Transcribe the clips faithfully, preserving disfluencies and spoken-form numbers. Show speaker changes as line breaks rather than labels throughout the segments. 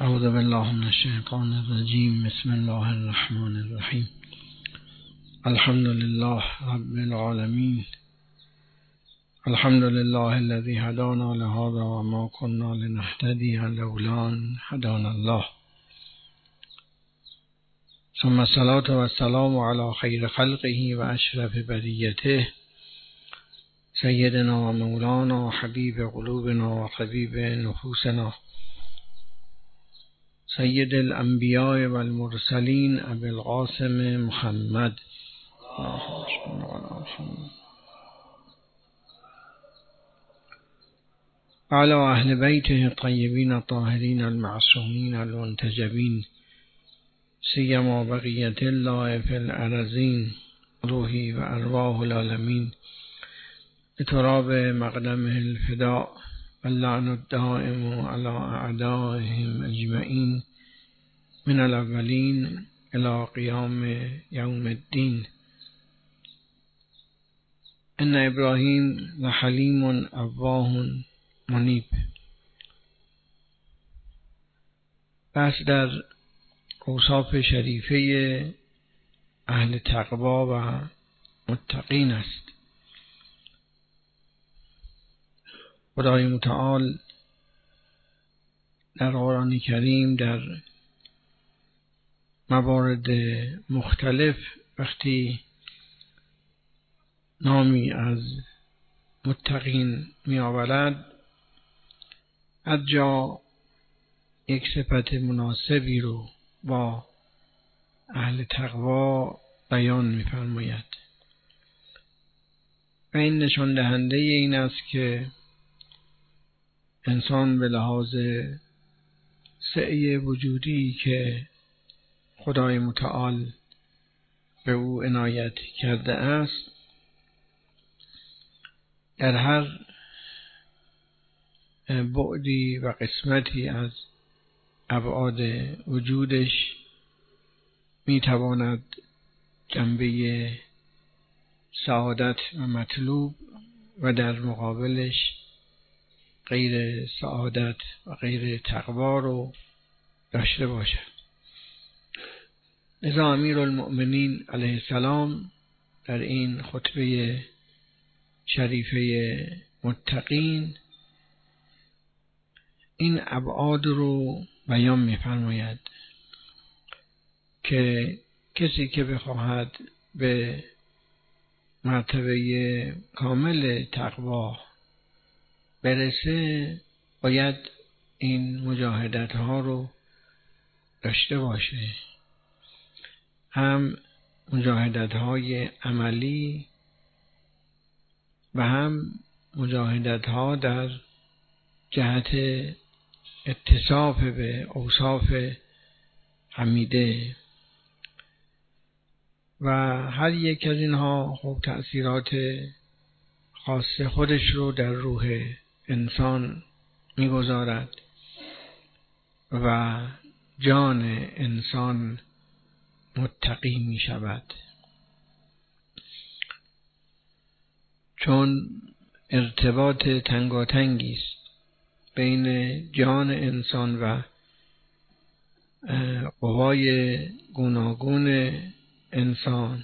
اعوذ بالله من الشیطان الرجیم. بسم الله الرحمن الرحیم. الحمد لله رب العالمین. الحمد لله الذي هدانا لهذا وما كنا لنهتدي لولا أن هدانا الله. ثم الصلاة والسلام على خير خلقه وأشرف بريته سيدنا ومولانا وحبيب قلوبنا وطبيب نفوسنا سيد الأنبياء والمرسلين أبي القاسم محمد وعلى أهل بيته الطيبين الطاهرين المعصومين المنتجبين سيما بقية الله في الأرضين روحي وأرواح العالمين بتراب مقدمه الفداء واللعن الدائم على أعدائهم أجمعين من الأولين إلى قيام يوم الدين. إن إبراهيم لحليم أواه منيب. بس در اوصاف شریفه اهل تقوا و متقین است. خدای متعال در قرآن کریم در موارد مختلف وقتی نامی از متقین می آورد، از جا یک صفت مناسبی رو با اهل تقوا بیان می فرماید و این نشان دهنده این است که انسان به لحاظ سعی وجودی که خدای متعال به او عنایت کرده است، در هر بعدی و قسمتی از ابعاد وجودش میتواند جنبه سعادت و مطلوب و در مقابلش غیر سعادت و غیر تقوا رو داشته باشد. لذا امیرالمؤمنین علیه السلام در این خطبه شریفه متقین این ابعاد رو بیان می‌فرماید که کسی که بخواهد به مرتبه کامل تقوا برسه باید این مجاهدت ها رو داشته باشه، هم مجاهدت های عملی و هم مجاهدت ها در جهت اتصاف به اوصاف حمیده و هر یک از اینها خب تأثیرات خاص خودش رو در روح انسان میگذارد و جان انسان متقی می شود، چون ارتباط تنگاتنگی است بین جان انسان و قوای گوناگون انسان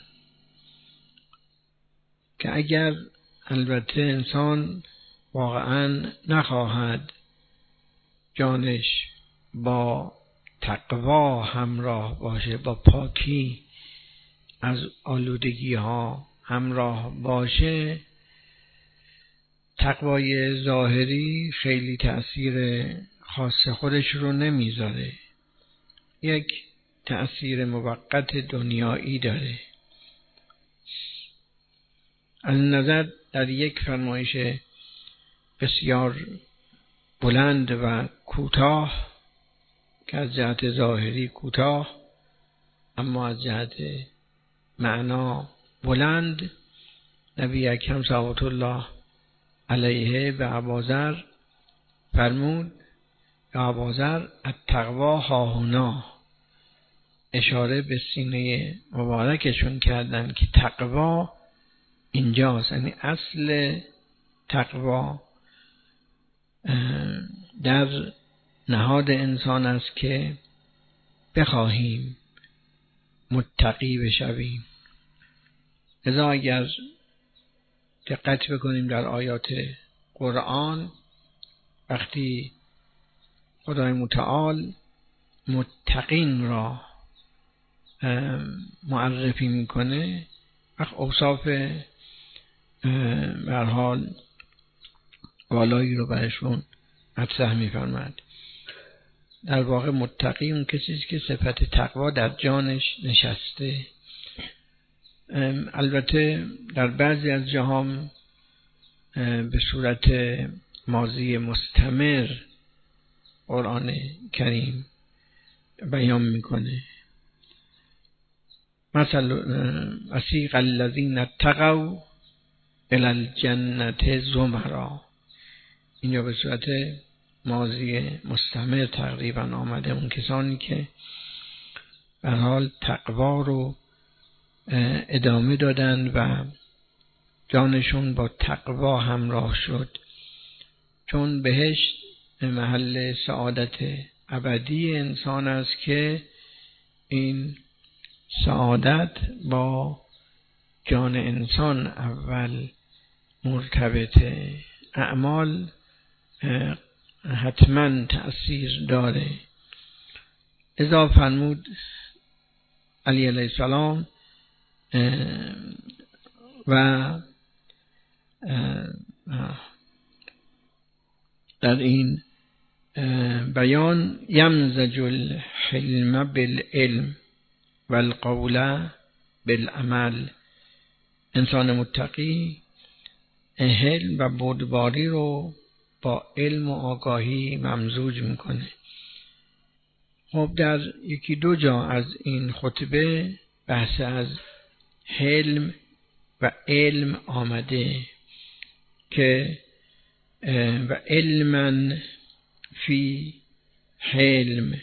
که اگر البته انسان واقعا نخواهد جانش با تقوا همراه باشه، با پاکی از آلودگی ها همراه باشه، تقوای ظاهری خیلی تأثیر خاص خودش رو نمیذاره، یک تأثیر موقت دنیایی داره. از نظر در یک فرمایش بسیار بلند و کوتاه که از جهت ظاهری کوتاه اما از جهت معنا بلند، نبی اکرم صلوات الله علیه به ابوذر فرمود یا ابوذر التقوا هاهنا، اشاره به سینه مبارکشون کردن که تقوا اینجاست، یعنی اصل تقوا در نهاد انسان است که بخواهیم متقی بشویم. لذا اگر دقت بکنیم در آیات قرآن، وقتی خدای متعال متقین را معرفی میکنه، وقت اوصاف به هر حال والایی رو برشون مطرح میفرماد. در واقع متقی اون کسی است که صفت تقوا در جانش نشسته. البته در بعضی از جاها به صورت ماضی مستمر قرآن کریم بیان میکنه. مثلا وسیق الذین اتقوا الی الجنة زمرا، اینجا به صورت ماضی مستمر تقریبا آمده. اون کسانی که به حال تقوا رو ادامه دادن و جانشون با تقوا همراه شد، چون بهشت محل سعادت ابدی انسان است که این سعادت با جان انسان اول مرتبطه. اعمال حتما تأثیر داره. اذا فرمود علی علیه السلام و در این بیان یمزج الحلم بالعلم والقول بالعمل، انسان متقی حلم و بردباری رو با علم و آگاهی ممزوج میکنه. خب در یکی دو جا از این خطبه بحث از حلم و علم آمده که و علما فی حلم،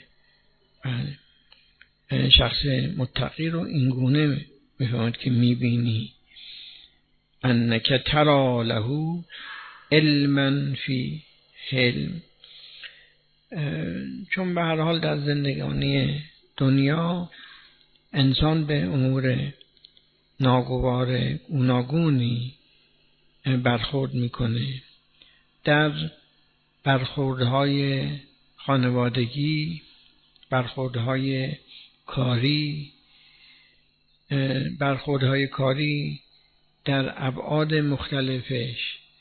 شخص متقی رو اینگونه میفهمد که میبینی انک ترا له علما فی حلم، چون به هر حال در زندگانی دنیا انسان به امور ناگوار گوناگونی برخورد میکنه. در برخوردهای خانوادگی، برخوردهای کاری، برخوردهای کاری در ابعاد مختلفش.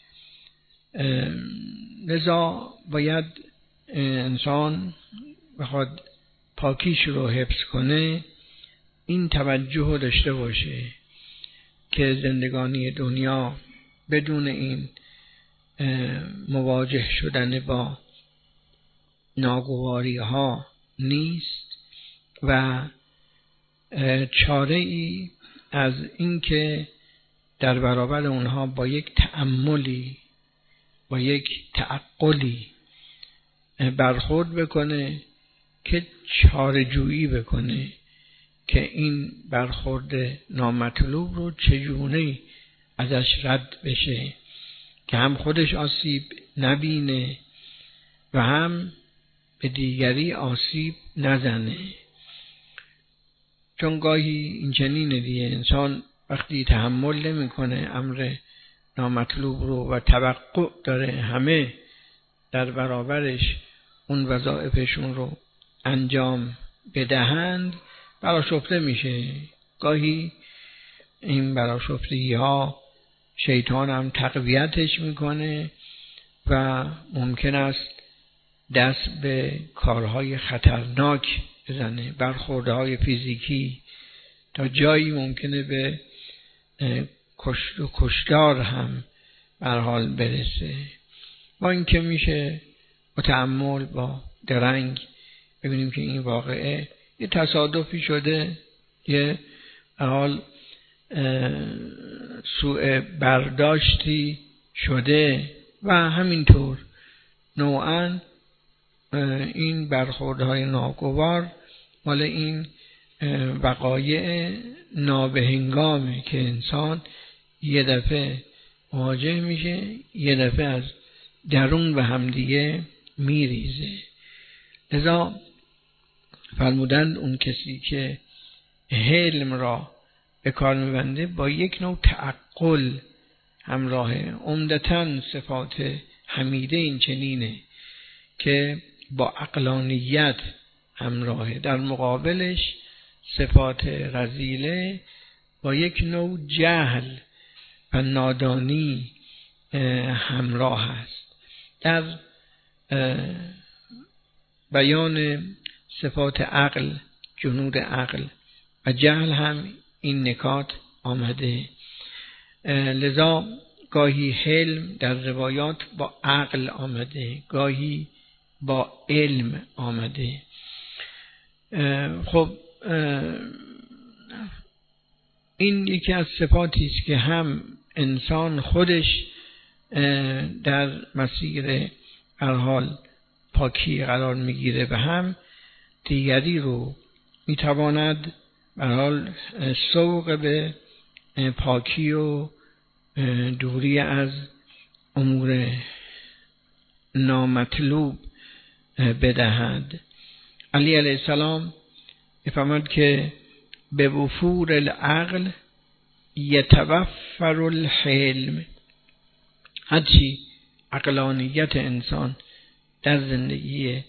لذا باید انسان بخواد پاکیش رو حفظ کنه این توجه رو داشته باشه که زندگانی دنیا بدون این مواجه شدن با ناگواری ها نیست و چاره ای از این که در برابر اونها با یک تأملی، با یک تعقلی برخورد بکنه که چاره جویی بکنه که این برخورد نامطلوب رو چجونه ازش رد بشه که هم خودش آسیب نبینه و هم به دیگری آسیب نزنه. چون گاهی این چنینه دیگه، انسان وقتی تحمل نمی کنه امر نامطلوب رو و توقع داره همه در برابرش اون وظایفشون رو انجام بدهند، برآشفته میشه. گاهی این برآشفتگی ها شیطان هم تقویتش میکنه و ممکن است دست به کارهای خطرناک بزنه، برخوردهای فیزیکی، تا جایی ممکنه به کشت و کشتار هم به هر حال برسه. با اینکه میشه با تأمل، با درنگ ببینیم که این واقعه یه تصادفی شده، یه به حال سوء برداشتی شده و همینطور نوعاً این برخوردهای ناگوار مال این وقایع نابهنگامه که انسان یه دفعه مواجه میشه، یه دفعه از درون به همدیگه میریزه. لذا فرمودند اون کسی که حلم را به کار میبنده با یک نوع تعقل همراهه. عمدتاً صفات حمیده این چنینه که با عقلانیت همراهه، در مقابلش صفات رذیله با یک نوع جهل و نادانی همراه است. در بیان صفات عقل، جنود عقل و جهل هم این نکات آمده. لذا گاهی حلم در روایات با عقل آمده، گاهی با علم آمده. خب این یکی از صفاتی است که هم انسان خودش در مسیر هر حال پاکی قرار میگیره و هم دیگری رو میتواند به حال سوق به پاکی و دوری از امور نامطلوب بدهد. علی علیه السلام میفرماد که به وفور العقل یتوفر الحلم. هرچی عقلانیت انسان در زندگی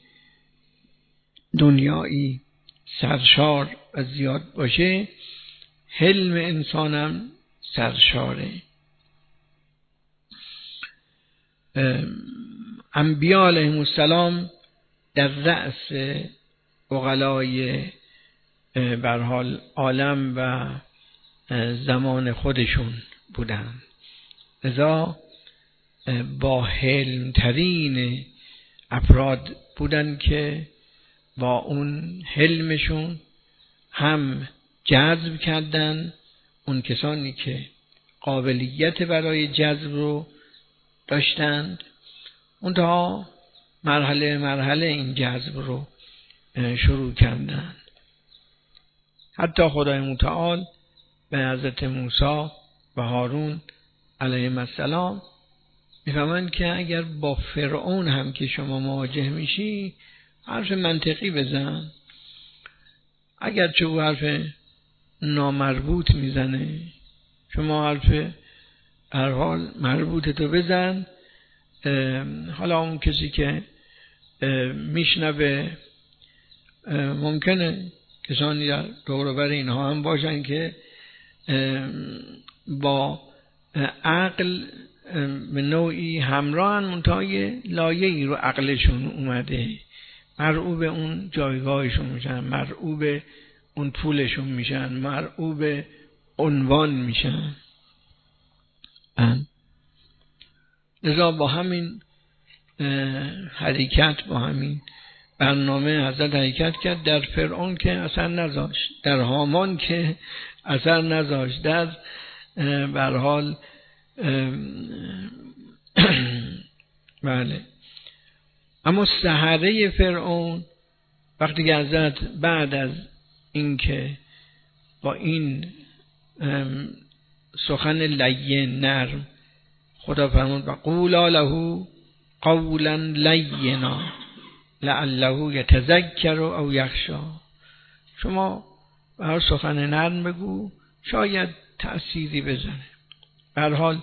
دنیایی سرشار و زیاد باشه، حلم انسانم سرشاره. انبیاء علیهم السلام در رأس عقلای به هر حال عالم و زمان خودشون بودن، لذا با حلم ترین افراد بودن که با اون حلمشون هم جذب کردن اون کسانی که قابلیت برای جذب رو داشتند، اونها مرحله مرحله این جذب رو شروع کردند. حتی خدای متعال به حضرت موسی و هارون علیهم السلام میفهمند که اگر با فرعون هم که شما مواجه میشی حرف منطقی بزن، اگر چه او حرف نامربوط میزنه شما حرف هر حال مربوط تو بزن. حالا اون کسی که میشنوه ممکنه کسانی در دور و بر اینها هم باشن که با عقل به نوعی همراهن، منتهای لایه‌ای رو عقلشون اومده، مرعوب اون جایگاهشون میشن، مرعوب اون پولشون میشن، مرعوب عنوان میشن. لذا با همین حرکت، با همین برنامه حضرت حرکت کرد. در فرعون که اثر نذاشت، در هامان که اثر نذاشت، در به هر حال بله. اما سحره فرعون وقتی که حضرت بعد از اینکه با این سخن لین نرم، خدا فرمود و قولا له قولا لینا لعله یتذکر او یخشی، شما به هر سخن نرم بگو شاید تأثیری بزنه. به هر حال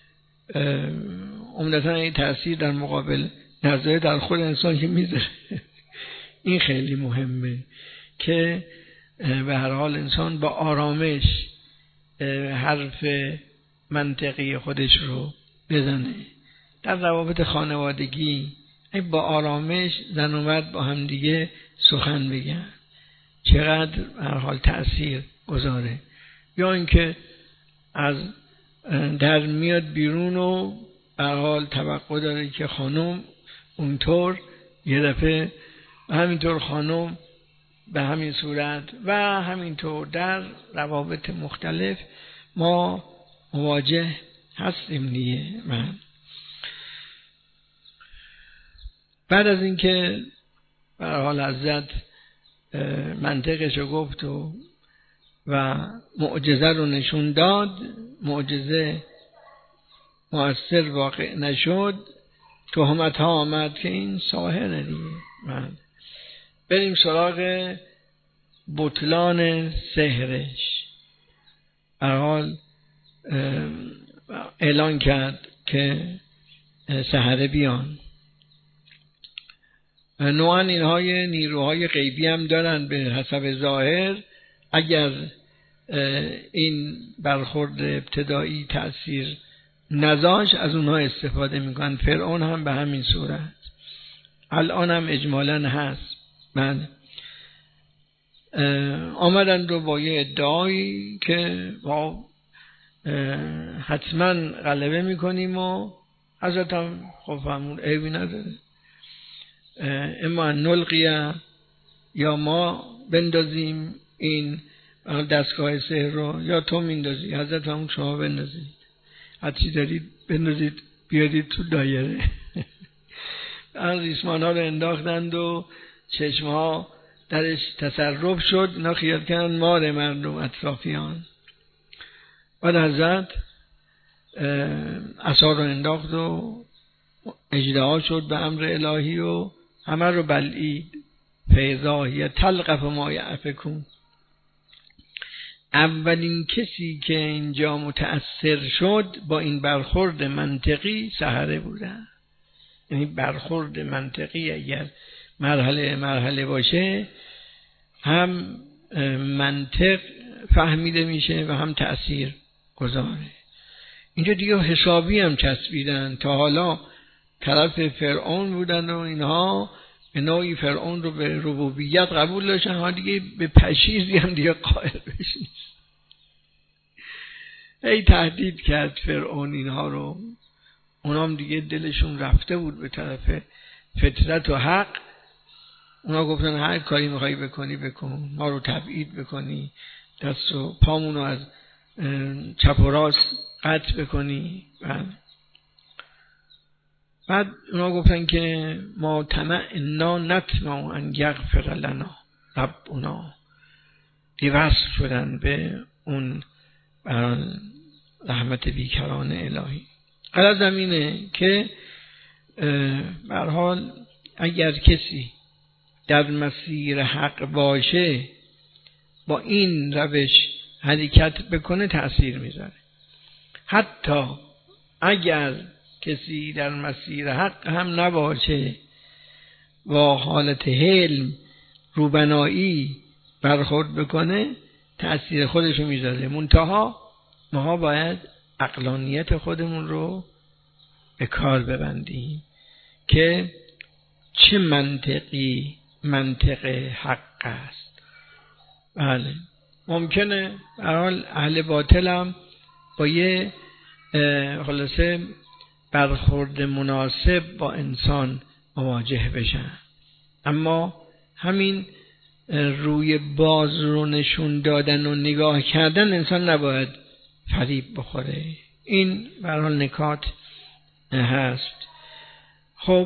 عمدتاً این تأثیر در مقابل نظر در خود انسان که میذاره این خیلی مهمه که به هر حال انسان با آرامش حرف منطقی خودش رو بزنه. در روابط خانوادگی با آرامش زن و مرد با هم دیگه سخن بگن، چقدر به هر حال تأثیر گذاره. یا اینکه از در میاد بیرون و به هر حال توقع داره که خانم اونطور، یه دفعه همینطور خانم به همین صورت و همینطور در روابط مختلف ما مواجه هستیم دیگه. من بعد از اینکه به هر حال حضرت منطقشو گفت و و معجزه رو نشون داد، معجزه مؤثر واقع نشد، تهمت ها آمد که این ساحره دیگه. من بریم سراغ بطلان سحرش. به هر حال اعلان کرد که سحره بیان. نوعا اینها نیروهای غیبی هم دارن به حسب ظاهر. اگر این برخورد ابتدایی تأثیر نذاشت از اونها استفاده میکنن. فرعون هم به همین صورت الان هم اجمالاً هست. من آمدن رو با یه ادعایی که با حتما غلبه میکنیم و حضرت هم خب همون عیبی نداره، اما نلقیه یا ما بندازیم این دستگاه سحر رو یا تو میندازی. حضرت همون شما بندازید، هرچی دارید بندازید بیارید تو دایره. از ریسمان ها رو انداختند و چشم ها درش تصرف شد. اینا خیال کردن مار مردم اطرافیان. بعد حضرت عصا رو انداخت و اژدها شد به امر الهی و همه رو بلعید. فاذا هی تلقف ما یأفکون. اولین کسی که اینجا متأثر شد با این برخورد منطقی سحره بوده. یعنی برخورد منطقی اگر مرحله مرحله باشه هم منطق فهمیده میشه و هم تأثیر گذاره. اینجا دیگه حسابی هم چسبیدن. تا حالا طرف فرعون بودن و اینها به نوعی فرعون رو به ربوبیت قبول داشتن، ها دیگه به پشیزی هم دیگه قائل بشن. ای تهدید کرد فرعون اینها رو. اونا هم دیگه دلشون رفته بود به طرف فطرت و حق. اونا گفتن هر کاری میخوایی بکنی بکن، ما رو تبعید بکنی، دست و پامونو از چپ و راست قطع بکنی. بعد بعد اونا گفتن که ما طمعنا نطمع ان یغفر لنا ربنا. دیوست شدن به اون رحمت بیکران الهی. غرض اینه که به هر حال اگر کسی در مسیر حق باشه با این روش حرکت بکنه تأثیر میذاره. حتی اگر کسی در مسیر حق هم نباشه با حالت حلم روبنایی برخورد بکنه تأثیر خودشو میذاره. منتها ما باید عقلانیت خودمون رو به کار ببندیم که چه منطقی منطق حق است. بله ممکنه به هر حال اهل باطل هم با یه خلاصه برخورد مناسب با انسان مواجه بشن، اما همین روی باز رو نشون دادن و نگاه کردن انسان نباید فریب بخوره. این به هر حال نکات هست. خب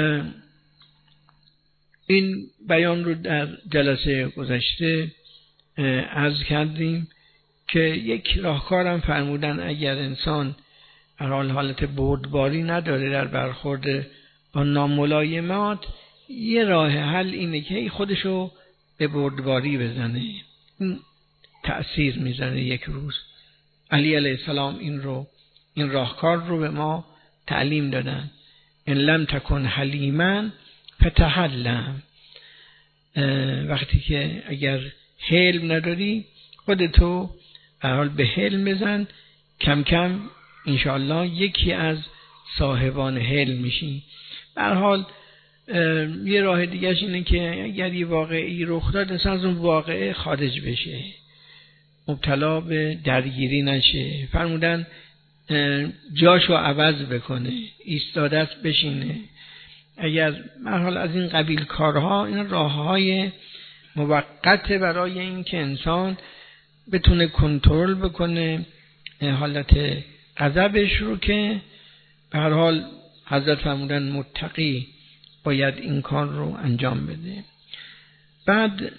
این بیان رو در جلسه گذشته عرض کردیم که یک راهکارم فرمودن اگر انسان هر حال حالت بردباری نداره در برخورد با ناملایمات، یه راه حل اینه که خودشو به بردباری بزنه. این تأثیر میزنه. یک روز علی علیه السلام این رو این راهکار رو به ما تعلیم دادن. ان لم تکن حلیما فتحلم. وقتی که اگر حلم نداری خودتو به حال به حلم بزن، کم کم انشاءالله یکی از صاحبان حلم میشی. به هر حال یه راه دیگهش اینه که اگر یه واقعی رخ داد انسان از اون واقعه خارج بشه، مبتلا به درگیری نشه. فرمودن جاشو عوض بکنه، ایستاده است بشینه. اگر مرحال از این قبیل کارها، این راههای موقت برای این که انسان بتونه کنترل بکنه حالت غضبش رو، که به هر حال حضرت فرمودن متقی باید این کار رو انجام بده. بعد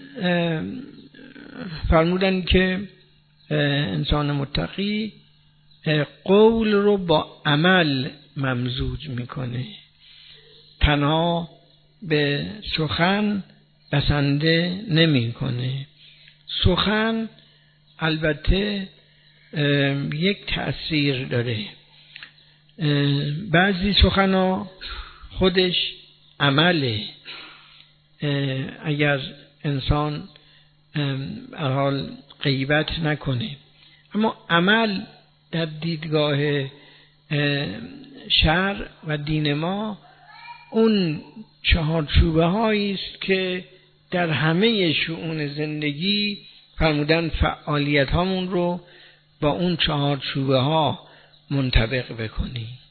فرمودن که انسان متقی قول رو با عمل ممزوج میکنه. تنها به سخن بسنده نمیکنه. سخن البته یک تأثیر داره. بعضی سخن‌ها خودش عمله. اگر انسان در حال غیبت نکنه، اما عمل در دیدگاه شرع و دین ما اون چهارچوبه هایی است که در همه شؤون زندگی فرمودن فعالیت هامون رو با اون چهارچوبه ها منطبق بکنیم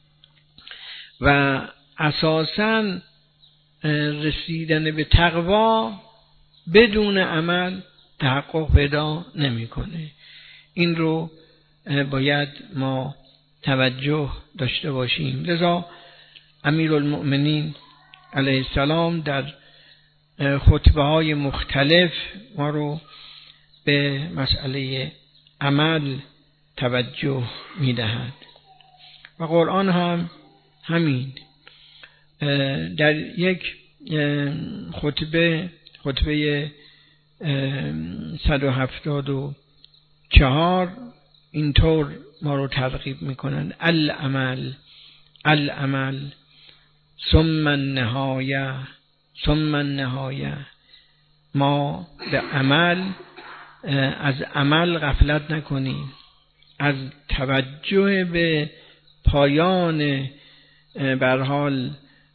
و اساساً رسیدن به تقوا بدون عمل تحقق پیدا نمیکنه. این رو باید ما توجه داشته باشیم. لذا امیرالمؤمنین علیه السلام در خطبه های مختلف ما رو به مسئله عمل توجه میدهد و قرآن هم همین. در یک خطبه خطبه صد و هفتاد و چهار اینطور ما رو ترغیب میکنن: العمل العمل ثم النهایه ثم النهایه. ما به عمل از عمل غفلت نکنیم، از توجه به پایان به هر حال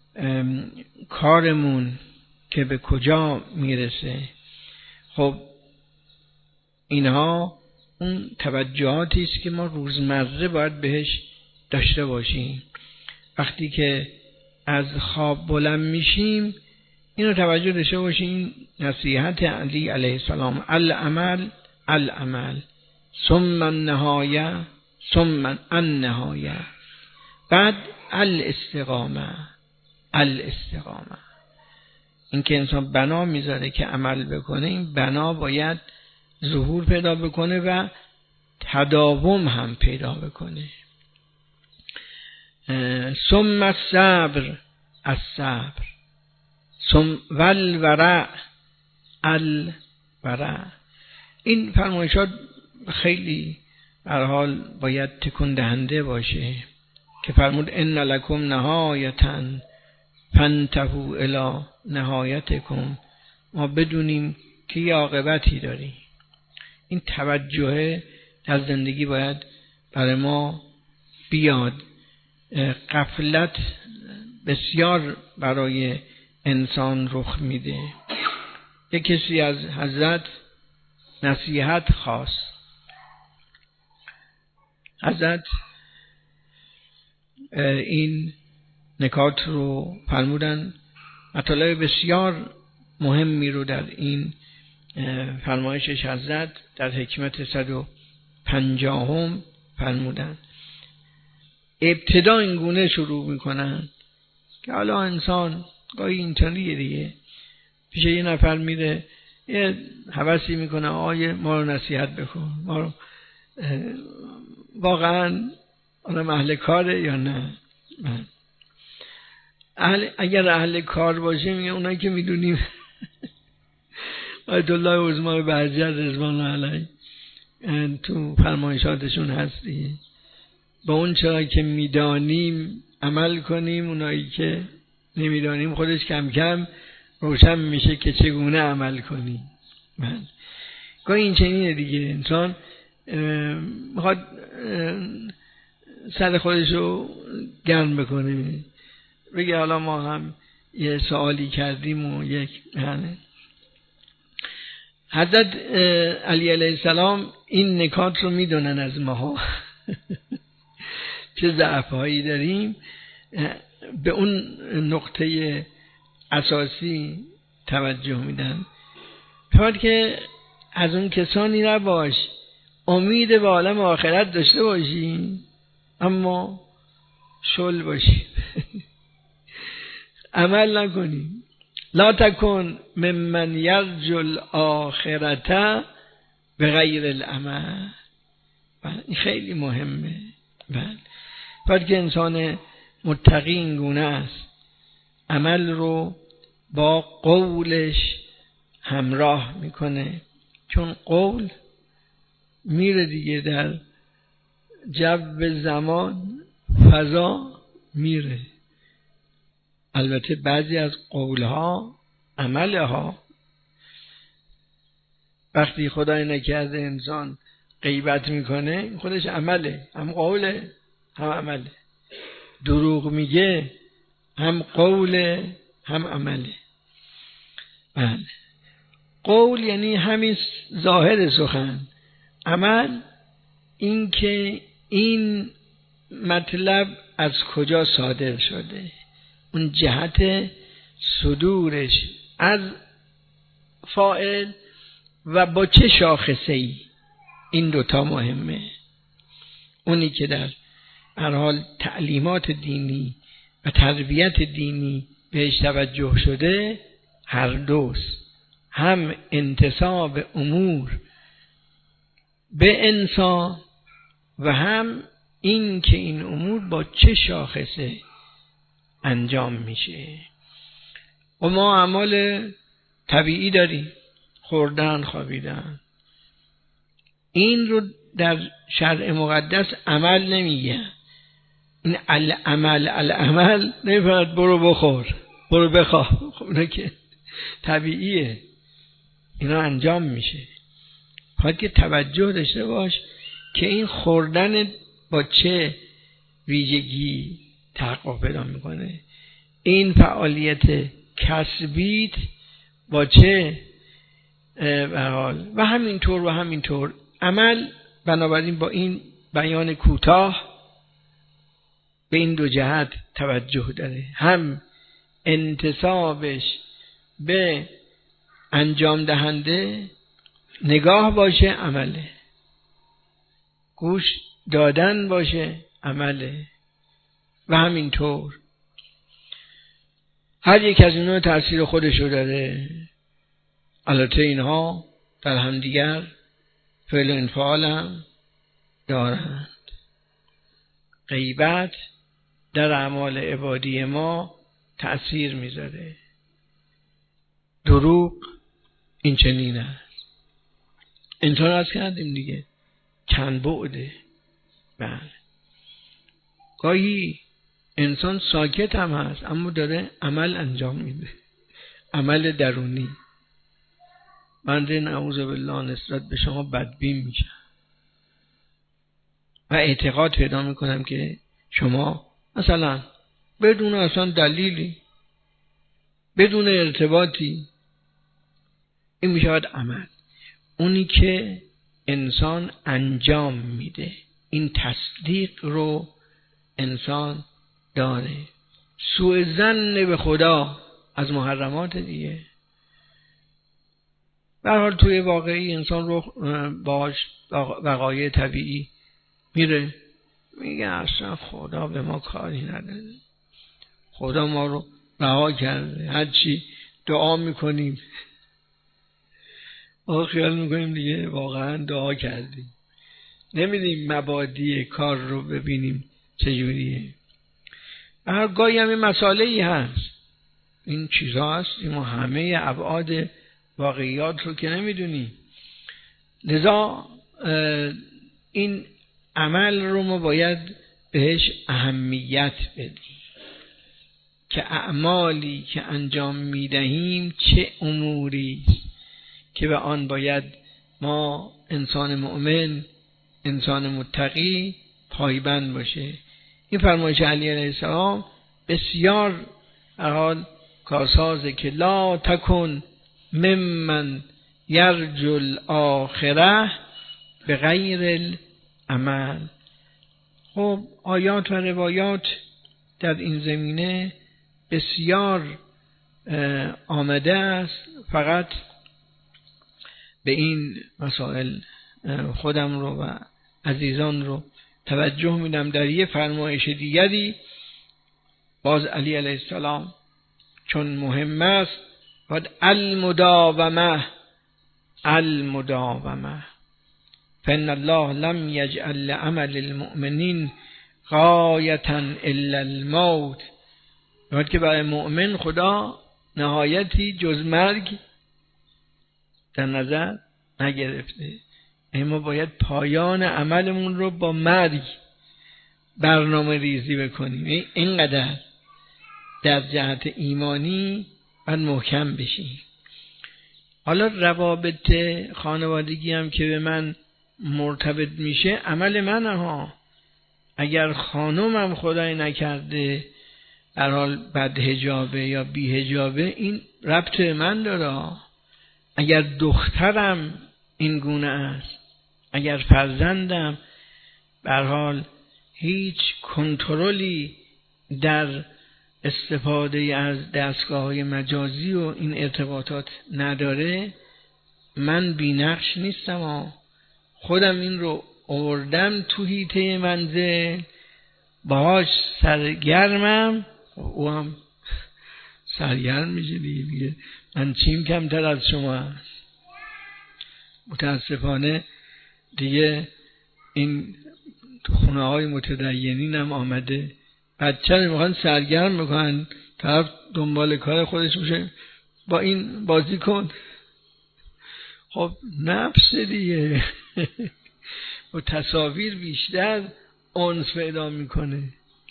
کارمون که به کجا میرسه. خب اینها اون توجهاتی است که ما روزمره باید بهش داشته باشیم. وقتی که از خواب بلند میشیم اینو توجه داشته باشیم. نصیحت علی علیه السلام: العمل العمل ثم النهایه ثم النهایه. بعد الاستقامه الاستقامه. این که انسان بنا میذاره که عمل بکنه، این بنا باید ظهور پیدا بکنه و تداوم هم پیدا بکنه. ثم الصبر الصبر ثم والورع الورع. این فرمایشات خیلی به هر حال باید تکون دهنده باشه که فرمود: ان لکم نهایتا فانتهوا الی نهایتکم. ما بدونیم که یه عاقبتی داریم. این توجه در زندگی باید برای ما بیاد. غفلت بسیار برای انسان رخ میده. یک کسی از حضرت نصیحت خواست. حضرت این نکات رو فرمودن. مطالب بسیار مهمی رو در این فرمایشش حضرت در حکمت صد و پنجاهم فرمودن. ابتدا این گونه شروع میکنن که حالا انسان گاهی اینطوریه دیگه، پیش یه نفر میره یه هوسی میکنه: آیه ما رو نصیحت بکن، ما رو واقعا آنم اهل کاره یا نه؟ من اهل اگر اهل کار باشه میگه اونایی که میدونیم آیت الله عظما بهجت رضوان الله علیه تو فرمایشاتشون هستی، با اون چرا که میدانیم عمل کنیم، اونایی که نمیدانیم خودش کم کم روشن میشه که چگونه عمل کنیم. من گاهی این چنینه دیگه، انسان میخواد سر خودشو گرم بکنه، بگه حالا ما هم یه سوالی کردیم و یک هنه. حضرت علی علیه السلام این نکات رو میدونن از ماها چه ضعف‌هایی داریم. به اون نقطه اساسی توجه میدن. فرمود که از اون کسانی نباش امید به عالم آخرت داشته باشی اما شل باشی عمل نکنی. لا تکن ممن یرجو الاخرته به غیر العمل. این خیلی مهمه. باید که انسان متقی این گونه است، عمل رو با قولش همراه میکنه، چون قول میره دیگه در جو زمان فضا میره. البته بعضی از قولها عملها وقتی خدای نکرده انسان غیبت میکنه خودش عمله، هم قوله هم عمله. دروغ میگه هم قوله هم عمله. بله، قول یعنی همین ظاهر سخن، عمل این که این مطلب از کجا صادر شده، اون جهت صدورش از فاعل و با چه شاخصه ای. این دوتا مهمه. اونی که در هر حال تعلیمات دینی و تربیت دینی بهش توجه شده هر دوست، هم انتساب امور به انسان و هم این که این امور با چه شاخصه انجام میشه. و ما اعمال طبیعی داریم، خوردن، خوابیدن. این رو در شرع مقدس عمل نمیگه. این العمل العمل نمیفرد برو بخور برو بخواب، خب نه که طبیعیه، اینا انجام میشه. باید که توجه داشته باش که این خوردن با چه ویژگی تحقق پیدا میکنه، این فعالیت کسبیت با چه به حال و همینطور و همینطور عمل. بنابراین با این بیان کوتاه به این دو جهت توجه داره، هم انتسابش به انجام دهنده نگاه باشه عمله، گوش دادن باشه عمله، و همینطور هر یک از اینا تأثیر خودشو داره. البته اینها در همدیگر فعل و انفعال هم دارند. غیبت در اعمال عبادی ما تأثیر میذاره. دروغ این چنین است. انسان از کردیم دیگه چند بعده. بله، گاهی انسان ساکت هم هست اما داره عمل انجام میده، عمل درونی. بنده نعوذ بالله نسبت به شما بدبین میشم و اعتقاد پیدا میکنم که شما مثلا بدون اصلا دلیلی، بدون ارتباطی، این میشود عمل. اونی که انسان انجام میده، این تصدیق رو انسان داره. سوء ظن به خدا از محرمات دیگه. به هر حال توی واقعی انسان رو باش وقایع طبیعی میره میگه اصلا خدا به ما کاری نداره، خدا ما رو رها کرده، هرچی دعا میکنیم ما خیال میکنیم دیگه واقعا دعا کردیم، نمیدیم مبادی کار رو ببینیم چجوریه. هر گاهی هم این مسئله ای هست، این چیزا هست ما همه ابعاد واقعیات رو که نمیدونیم. لذا این عمل رو ما باید بهش اهمیت بدیم که اعمالی که انجام میدهیم چه اموری که به آن باید ما انسان مؤمن، انسان متقی پایبند باشه. این فرمایش علی علیه السلام بسیار حال کارسازه که لا تکن ممن یرجو الاخره به غیر العمل. خب آیات و روایات در این زمینه بسیار آمده است. فقط به این مسائل خودم رو و عزیزان رو توجه میدم. در یه فرمایش دیگری باز علی علیه السلام چون مهم است باید المداومه المداومه فإن الله لم یجعل لعمل المؤمنین غایة الا الموت. باید که برای مؤمن خدا نهایتی جز مرگ در نظر نگرفته. اما باید پایان عملمون رو با مرگ برنامه ریزی بکنیم. اینقدر در جهت ایمانی باید محکم بشیم. حالا روابط خانوادگی هم که به من مرتبط میشه عمل منه ها. اگر خانومم خدای نکرده در حال بد حجابه یا بی حجابه، این ربط به من داره. اگر دخترم این گونه است، اگر فرزندم به هر حال هیچ کنترلی در استفاده از دستگاه‌های مجازی و این ارتباطات نداره، من بی‌نقش نیستم ها. خودم این رو آوردم تو حیطه منزل، باهاش سرگرمم، او هم سرگرم میشه دیگه. من چیم کمتر از شما هست؟ متاسفانه دیگه این خونه های متدینین هم آمده، بچه رو میخوان سرگرم میکنن، طرف دنبال کار خودش میشه، با این بازی کن. خب نفس دیگه و تصاویر بیشتر انس پیدا میکنه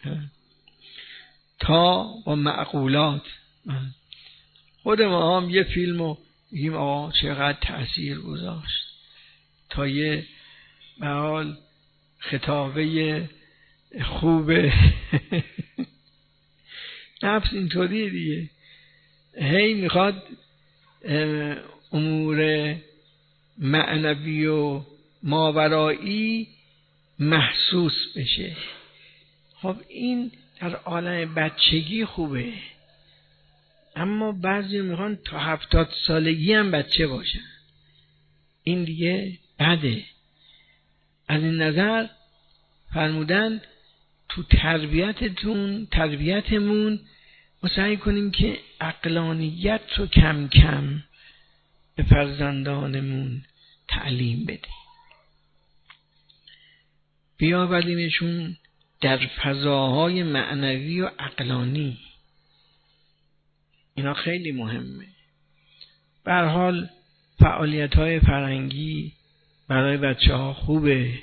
تا با معقولات. خود ما هم یه فیلمو میگیم آقا چقدر تأثیر گذاشت، تا یه به حال خطابه خوبه. نفس اینطوریه دیگه، هی میخواد امور معنوی و ماورایی محسوس بشه. خب این در عالم بچگی خوبه، اما بعضی میخوان تا هفتاد سالگی هم بچه باشن، این دیگه بده. از این نظر فرمودن تو تربیتتون تربیتمون ما سعی کنیم که عقلانیت رو کم کم به فرزندانمون تعلیم بدیم، بیاوریمشون در فضاهای معنوی و عقلانی. اینا خیلی مهمه. به هر حال فعالیت‌های فرهنگی برای بچه‌ها خوبه.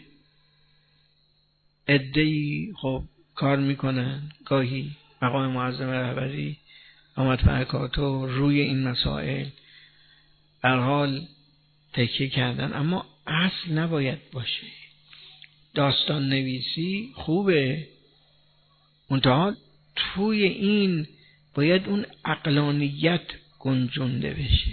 عده‌ای خب کار میکنن، گاهی مقام معظم رهبری آمد برکاتو روی این مسائل به هر حال تکیه کردن، اما اصل نباید باشه. داستان نویسی خوبه، منتها توی این باید اون عقلانیت گنجونده بشه.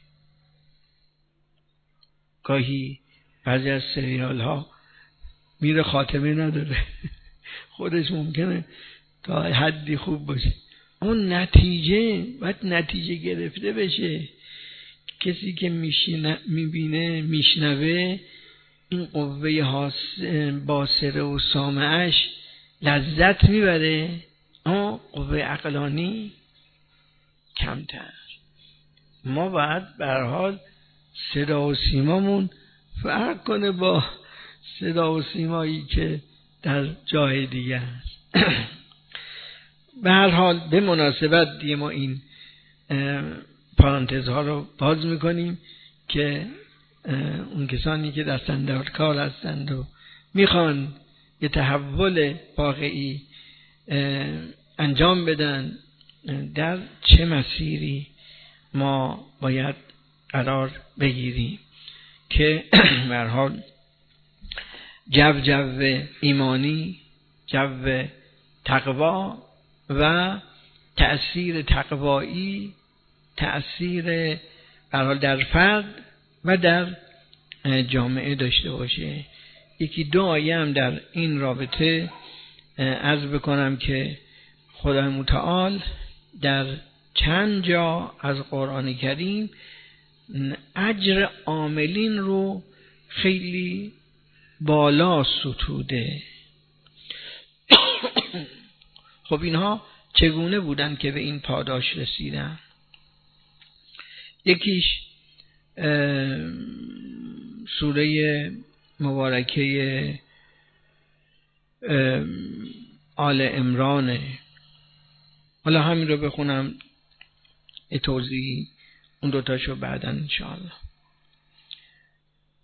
گاهی بعضی از سریال ها میره خاتمه نداره، خودش ممکنه تا حدی خوب باشه، اما نتیجه باید نتیجه گرفته بشه. کسی که میبینه میشنوه این قوه باصره و سامعش لذت میبره، اما قوه عقلانی کمتر. ما باید به هر حال صدا و سیمامون فرق کنه با صدا و سیمایی که در جای دیگه است. به هر حال به مناسبت دیگه ما این پرانتزها رو باز میکنیم که اون کسانی که در صندوق کار هستند و میخوان یه تحول واقعی انجام بدن، در چه مسیری ما باید قرار بگیریم که به هر حال جو جو ایمانی، جو تقوا و تأثیر تقوایی، تأثیر به هر حال در فرد و در جامعه داشته باشه. یکی دو آیه هم در این رابطه عرض بکنم که خدای متعال در چند جا از قرآن کریم اجر عاملین رو خیلی بالا ستوده. خب اینها چگونه بودن که به این پاداش رسیدن؟ یکیش سوره مبارکه آل عمران. حالا همین رو بخونم، توضیحی اون دوتاشو بعداً انشاءالله.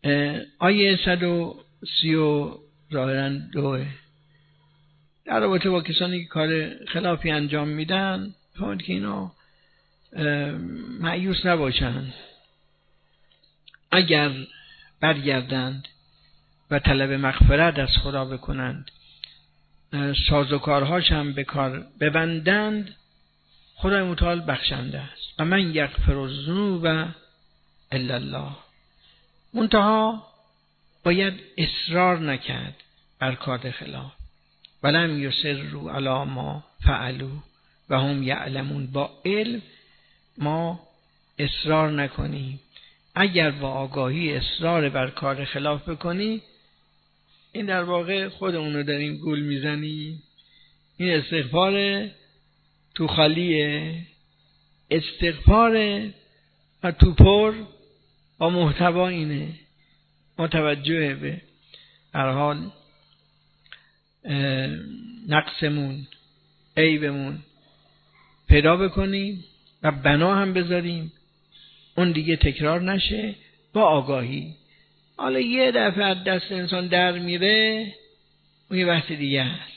آیه صد و سی و ظاهراً دوه در رابطه با کسانی که کار خلافی انجام میدن فرمود که اینا مایوس نباشند، اگر برگردند و طلب مغفرت از خدا بکنند، سازوکارهاش هم به کار ببندند، خدای متعال بخشنده است. و من یغفر الذنوب الا الله. منتها باید اصرار نکرد بر کار خلاف. ولم یصروا علی ما فعلوا و هم یعلمون. با علم ما اصرار نکنیم. اگر با آگاهی اصرار بر کار خلاف بکنی، این در واقع خودمون رو داریم گول میزنیم. این استغفار تو خالیه، استغفار و تو پر با محتوا اینه. ما توجه به هر حال نقصمون، عیبمون پیدا بکنیم و بنا هم بذاریم، اون دیگه تکرار نشه. با آگاهی. حالا یه دفعه از دست انسان در میره، اون یه بحث دیگه هست.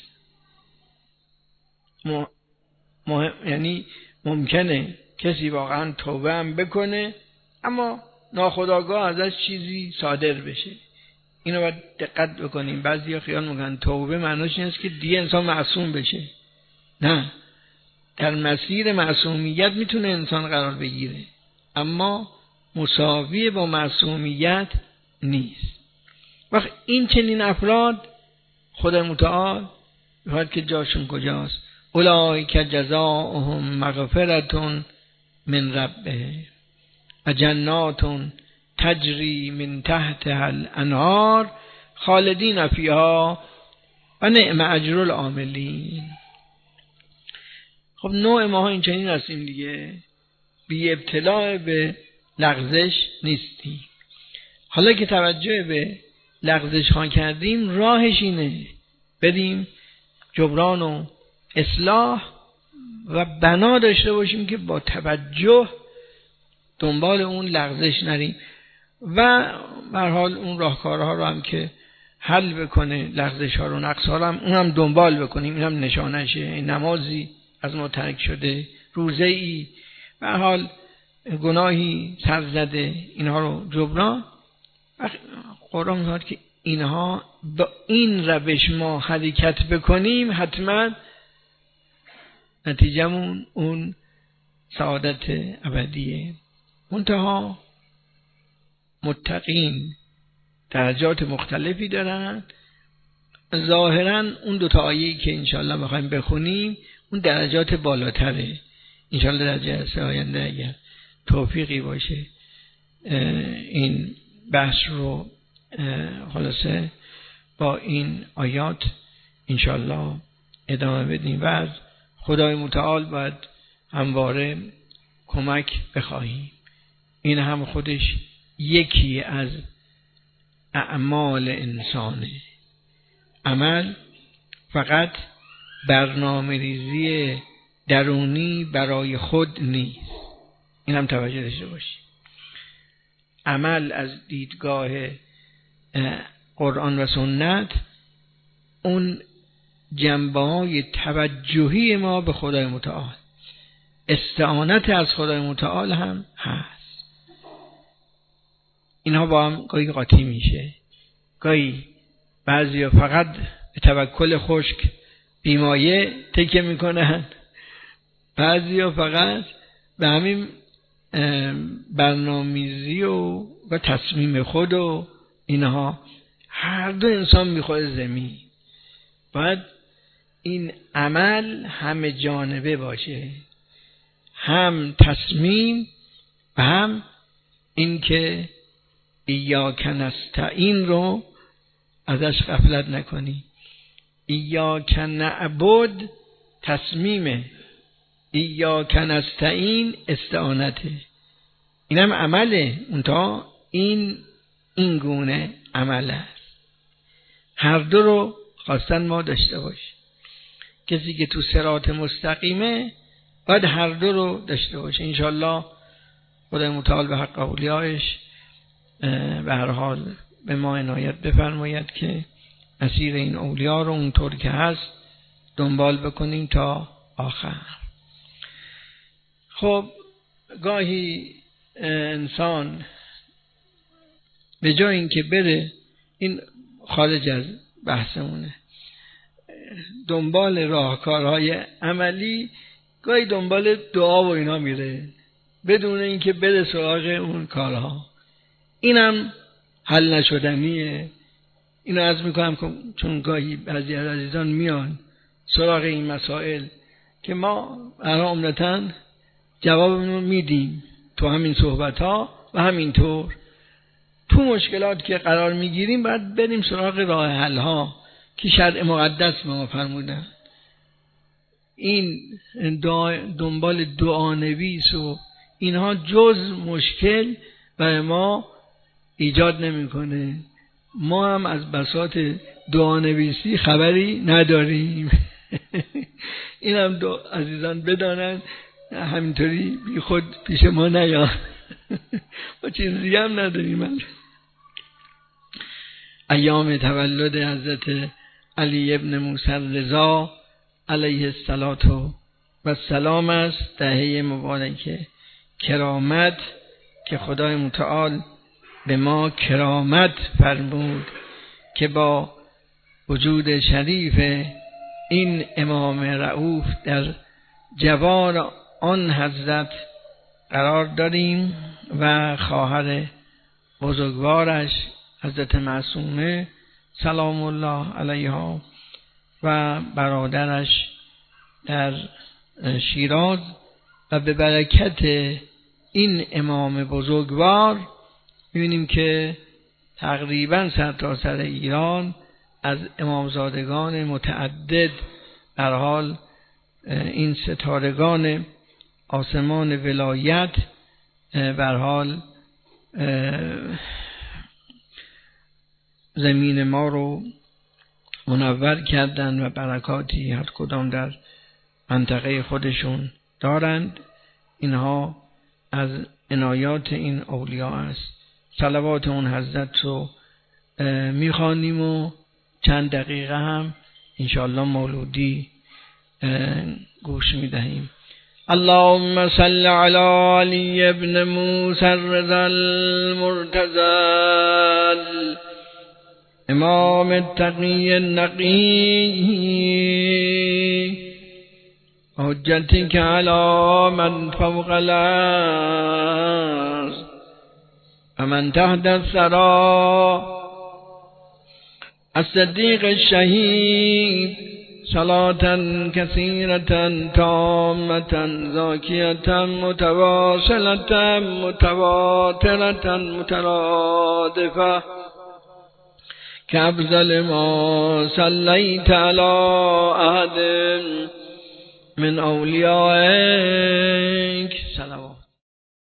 مهم، یعنی ممکنه کسی واقعا توبه هم بکنه اما ناخودآگاه ازش چیزی صادر بشه. اینو باید دقت بکنیم. بعضیا خیال میکنن توبه معناش این است که دیگه انسان معصوم بشه. نه، در مسیر معصومیت میتونه انسان قرار بگیره اما مساوی با معصومیت نیست. وقت این چنین افراد خدای متعال میخواد که جاشون کجاست؟ اولئک جزاؤهم مغفرة من ربهم و جنات تجری من تحتها الانهار خالدین فیها و نعم اجر العاملین. خب نوع ماها این چنین هستیم دیگه، بی ابتلا به لغزش نیستی. حالا که توجه به لغزش ها کردیم، راهش اینه بریم جبران و اصلاح و بنا داشته باشیم که با توجه دنبال اون لغزش نریم و به هر حال اون راهکارها رو هم که حل بکنه لغزش ها رو، نقص ها رو هم اون هم دنبال بکنیم. این هم نشانشه. نمازی از ما ترک شده، روزه ای، به هر حال گناهی سر زده، اینها رو جبران. قرآن میگه که اینها با این روش ما حرکت بکنیم حتما نتیجمون اون سعادت ابدیه. منتها متقین درجات مختلفی دارن. ظاهرا اون دو تا آیه‌ای که انشالله بخوایم بخونیم اون درجات بالاتره. انشالله در جلسه آینده اگر توفیقی باشه این بحث رو خلاصه با این آیات انشالله ادامه بدیم و از خدای متعال باید همواره کمک بخواهیم. این هم خودش یکی از اعمال انسانه. عمل فقط برنامه ریزی درونی برای خود نیست. این هم توجه داشته باشید. عمل از دیدگاه قرآن و سنت اون جنبه های توجهی ما به خدای متعال، استعانت از خدای متعال هم هست. اینها با هم گاهی قاطی میشه. گاهی بعضیا فقط به توکل خشک بیمایه تکیه میکنن، بعضیا فقط به همین برنامه‌ریزی و و تصمیم خود و اینها. هر دو انسان میخواد زمین. باید این عمل همه جانبه باشه، هم تصمیم و هم اینکه ایاک نستعین رو ازش غفلت نکنی. ایاک نعبد تصمیمه، ایاک نستعین استعانته. اینم عمله. اونتا این این گونه عمل است. هر دو رو خواستن ما داشته باشیم. کسی که تو صراط مستقیمه باید هر دو رو داشته باشه. انشالله خدای متعال به حق اولیایش به هر حال به ما عنایت بفرماید که مسیر این اولیا رو اونطور که هست دنبال بکنیم تا آخر. خب گاهی انسان به جای اینکه بره، این خارج از بحثمونه، دنبال راهکارهای عملی، گاهی دنبال دعا و اینا میره بدون اینکه بره سراغ اون کارها. اینم حل نشدنیه. اینو عرض میکنم چون گاهی بعضی از عزیزان میان سراغ این مسائل که ما برای عمدتاً جوابمون میدیم تو همین صحبت ها و همینطور تو مشکلات که قرار میگیریم باید بریم سراغ راه حل ها که شرع مقدس به ما فرمودن. این دنبال دعانویس و اینها جز مشکل برای ما ایجاد نمیکنه. ما هم از بساط دعانویسی خبری نداریم. این هم دو عزیزان بدانن، همینطوری بی خود پیش ما نیان. ما چیزی هم نداریم. ایام تولد حضرت علی ابن موسی رضا علیه الصلاة و السلام است، دهه مبارکه کرامت که خدای متعال به ما کرامت فرمود که با وجود شریف این امام رؤوف در جوار آن حضرت قرار داریم و خواهر بزرگوارش حضرت معصومه سلام الله علیها و برادرش در شیراز، و به برکت این امام بزرگوار می‌بینیم که تقریباً سرتاسر ایران از امامزادگان متعدد در حال این ستارگان آسمان ولایت بر حال زمین ما رو منور کردن و برکاتی هر کدام در منطقه خودشون دارند. اینها از عنایات این اولیاء است. صلوات اون حضرت رو میخوانیم و چند دقیقه هم انشاءالله مولودی گوش میدهیم. اللهم صل علی علی ابن موسی الرضا المرتضی امام التقی النقی حجتک علی من فوق الارض و من تحت الثری الصدیق الشهید صلاة کثیرة تامة زاکیة متواصلة متواترة مترادفة كأفضل ما صليت على أحد من أوليائك صلوات